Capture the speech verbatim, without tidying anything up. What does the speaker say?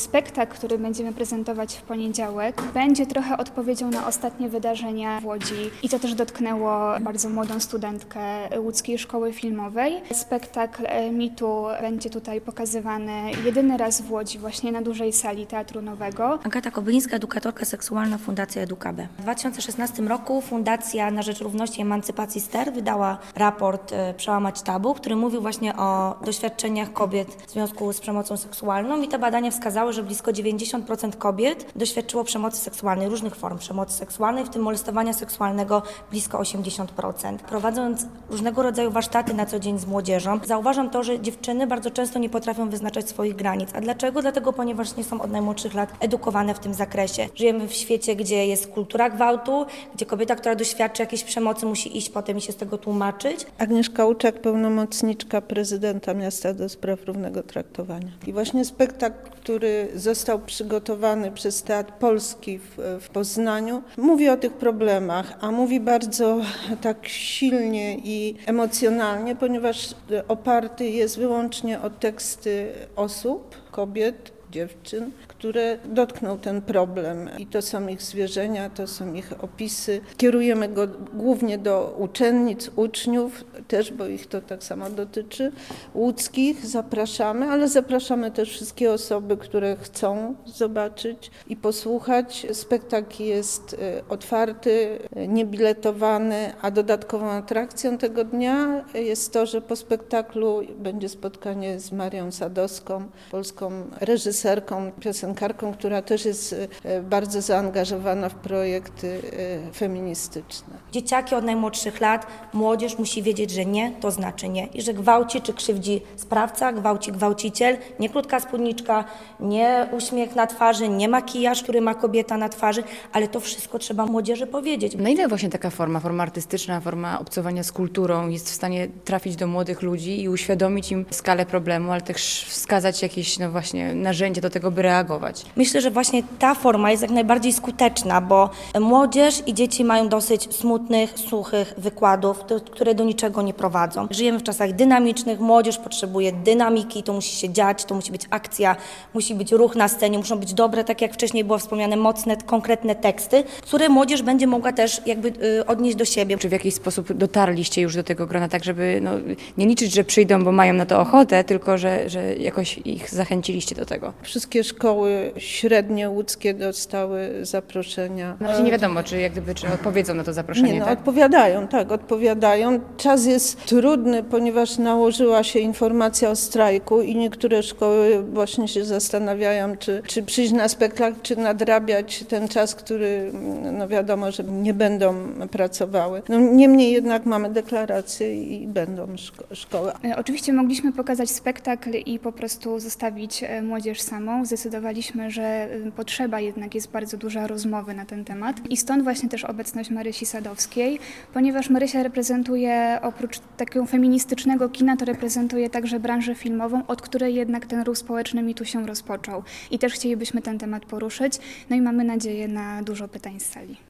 Spektakl, który będziemy prezentować w poniedziałek, będzie trochę odpowiedzią na ostatnie wydarzenia w Łodzi i to też dotknęło bardzo młodą studentkę Łódzkiej Szkoły Filmowej. Spektakl mitu będzie tutaj pokazywany jedyny raz w Łodzi, właśnie na dużej sali Teatru Nowego. Agata Kobylińska, edukatorka seksualna, Fundacja Edukabe. W dwa tysiące szesnastym roku Fundacja na rzecz Równości i Emancypacji Ster wydała raport Przełamać tabu, który mówił właśnie o doświadczeniach kobiet w związku z przemocą seksualną i te badania wskazały, że blisko dziewięćdziesiąt procent kobiet doświadczyło przemocy seksualnej, różnych form przemocy seksualnej, w tym molestowania seksualnego blisko osiemdziesiąt procent. Prowadząc różnego rodzaju warsztaty na co dzień z młodzieżą, zauważam to, że dziewczyny bardzo często nie potrafią wyznaczać swoich granic. A dlaczego? Dlatego, ponieważ nie są od najmłodszych lat edukowane w tym zakresie. Żyjemy w świecie, gdzie jest kultura gwałtu, gdzie kobieta, która doświadczy jakiejś przemocy, musi iść potem i się z tego tłumaczyć. Agnieszka Łuczak, pełnomocniczka prezydenta miasta do spraw równego traktowania. I właśnie spektakl, który został przygotowany przez Teatr Polski w, w Poznaniu, mówi o tych problemach, a mówi bardzo tak silnie i emocjonalnie, ponieważ oparty jest wyłącznie o teksty osób, kobiet, dziewczyn, które dotknął ten problem. I to są ich zwierzenia, to są ich opisy. Kierujemy go głównie do uczennic, uczniów, też, bo ich to tak samo dotyczy, łódzkich. Zapraszamy, ale zapraszamy też wszystkie osoby, które chcą zobaczyć i posłuchać. Spektakl jest otwarty, niebiletowany, a dodatkową atrakcją tego dnia jest to, że po spektaklu będzie spotkanie z Marią Sadowską, polską reżyserką, piosenkarką, która też jest bardzo zaangażowana w projekty feministyczne. Dzieciaki od najmłodszych lat, młodzież musi wiedzieć, że nie, to znaczy nie. I że gwałci czy krzywdzi sprawca, gwałci gwałciciel, nie krótka spódniczka, nie uśmiech na twarzy, nie makijaż, który ma kobieta na twarzy, ale to wszystko trzeba młodzieży powiedzieć. Na ile właśnie taka forma, forma artystyczna, forma obcowania z kulturą jest w stanie trafić do młodych ludzi i uświadomić im skalę problemu, ale też wskazać jakieś, no właśnie, narzędzia do tego, by reagować? Myślę, że właśnie ta forma jest jak najbardziej skuteczna, bo młodzież i dzieci mają dosyć smutnych, suchych wykładów, które do niczego nie prowadzą. Żyjemy w czasach dynamicznych, młodzież potrzebuje dynamiki, to musi się dziać, to musi być akcja, musi być ruch na scenie, muszą być dobre, tak jak wcześniej było wspomniane, mocne, konkretne teksty, które młodzież będzie mogła też jakby y, odnieść do siebie. Czy w jakiś sposób dotarliście już do tego grona, tak żeby no, nie liczyć, że przyjdą, bo mają na to ochotę, tylko że, że jakoś ich zachęciliście do tego? Wszystkie szkoły średnie łódzkie dostały zaproszenia. Znaczy nie wiadomo, czy jak gdyby, czy odpowiedzą na to zaproszenie, Nie, no, tak? odpowiadają, tak, odpowiadają. Czas jest trudny, ponieważ nałożyła się informacja o strajku i niektóre szkoły właśnie się zastanawiają, czy, czy przyjść na spektakl, czy nadrabiać ten czas, który no wiadomo, że nie będą pracowały. No, niemniej jednak mamy deklarację i będą szko- szkoły. Oczywiście mogliśmy pokazać spektakl i po prostu zostawić młodzież samą. Zdecydowaliśmy, że potrzeba jednak jest bardzo duża rozmowy na ten temat i stąd właśnie też obecność Marysi Sadowskiej, ponieważ Marysia reprezentuje oprócz takiego feministycznego kina, to reprezentuje także branżę filmową, od której jednak ten ruch społeczny mitu się rozpoczął i też chcielibyśmy ten temat poruszyć, no i mamy nadzieję na dużo pytań z sali.